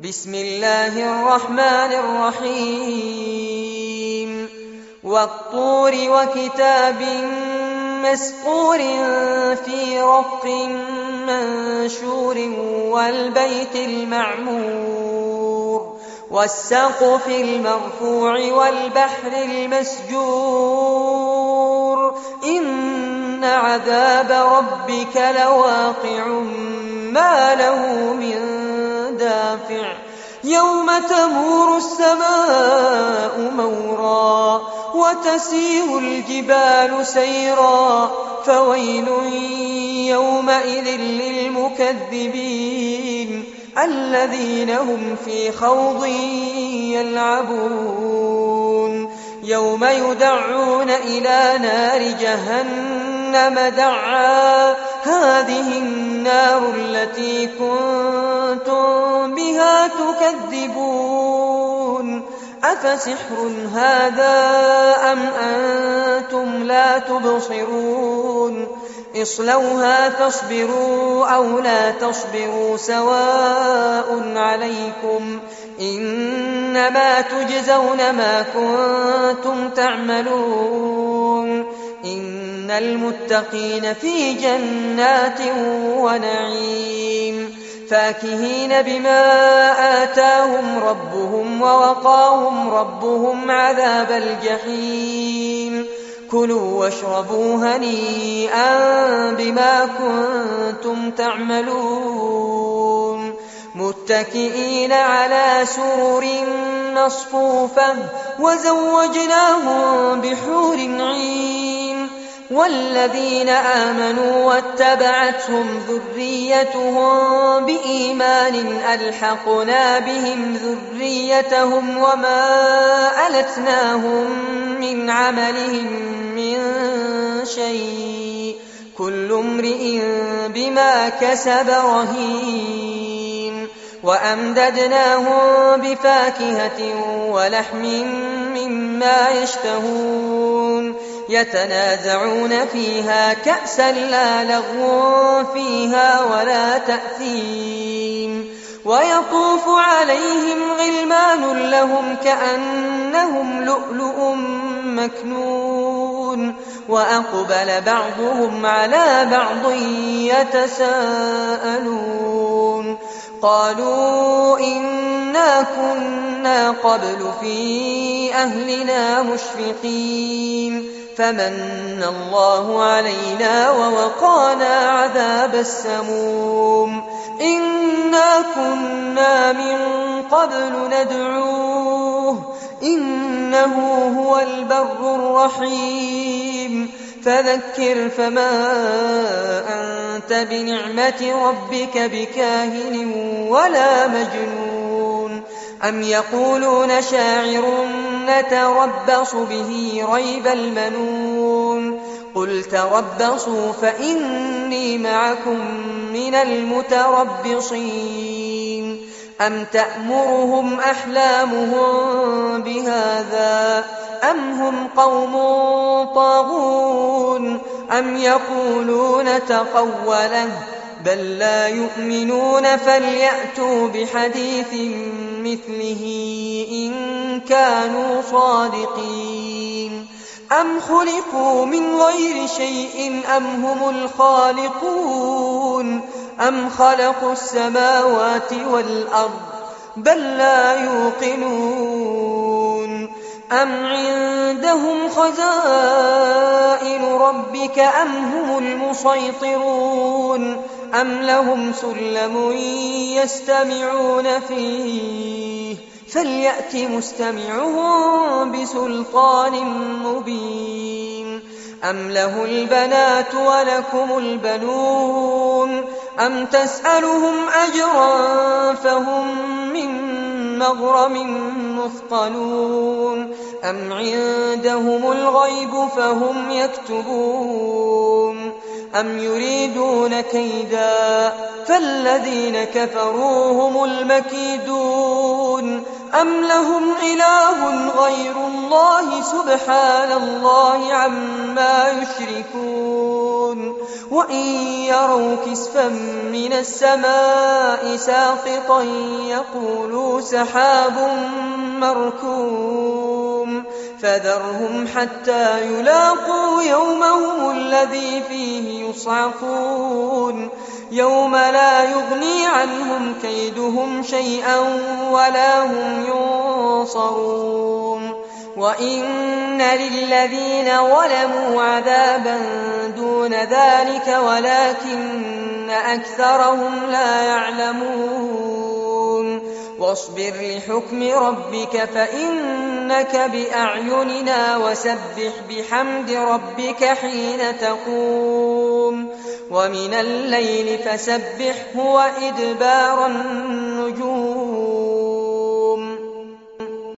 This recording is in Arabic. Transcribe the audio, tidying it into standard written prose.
بسم الله الرحمن الرحيم والطور وكتاب مسطور في رق منشور والبيت المعمور والسقف المرفوع والبحر المسجور إن عذاب ربك لواقع ما له من دافع يوم تمور السماء مورا وتسير الجبال سيرا فويل يومئذ للمكذبين الذين هم في خوض يلعبون يوم يدعون إلى نار جهنم دعا هذه النار التي كنتم بها تكذبون أفسحر هذا أم أنتم لا تبصرون اصلوها فاصبروا أو لا تصبروا سواء عليكم إنما تجزون ما كنتم تعملون إن المتقين في جنات ونعيم فاكهين بما آتاهم ربهم ووقاهم ربهم عذاب الجحيم كلوا واشربوا هنيئا بما كنتم تعملون متكئين على سرر مصفوفة وزوجناهم بحور عين والذين آمنوا واتبعتهم ذريتهم بإيمان ألحقنا بهم ذريتهم وما ألتناهم من عملهم من شيء كل امرئ بما كسب رهين وأمددناهم بفاكهة ولحم مما يشتهون يتنازعون فيها كأسا لا لغو فيها ولا تأثيم ويطوف عليهم غلمان لهم كأنهم لؤلؤ مكنون وأقبل بعضهم على بعض يتساءلون قالوا إنا كنا قبل في أهلنا مشفقين فمن الله علينا ووقانا عذاب السموم إنا كنا من قبل ندعوه إنه هو البر الرحيم فذكر فما أنت بنعمة ربك بكاهن ولا مجنون أم يقولون شاعر نتربص به ريب المنون قل تربصوا فإني معكم من المتربصين أم تأمرهم أحلامهم بهذا أم هم قوم طاغون أم يقولون تقوله بل لا يؤمنون فليأتوا بحديث مثله إن كانوا صادقين أم خلقوا من غير شيء أم هم الخالقون أم خلقوا السماوات والأرض بل لا يوقنون أم عندهم خزائن ربك أم هم المسيطرون أم لهم سلم يستمعون فيه فليأت مستمعهم بسلطان مبين أم له البنات ولكم البنون أم تسألهم أجرا فهم من مغرم مثقلون أم عندهم الغيب فهم يكتبون أم يريدون كيدا فالذين كفروا هم المكيدون أم لهم إله غير الله سبحان الله عما يشركون وإن يروا كسفا من السماء ساقطا يقولوا سحاب مركوم فذرهم حتى يلاقوا يومهم الذي فيه يصعقون يوم لا يغني عنهم كيدهم شيئا ولا هم ينصرون وإن للذين ظلموا عذابا دون ذلك ولكن أكثرهم لا يعلمون واصبر لحكم ربك فإنك بأعيننا وسبح بحمد ربك حين تقوم ومن الليل فسبحه وإدبار النجوم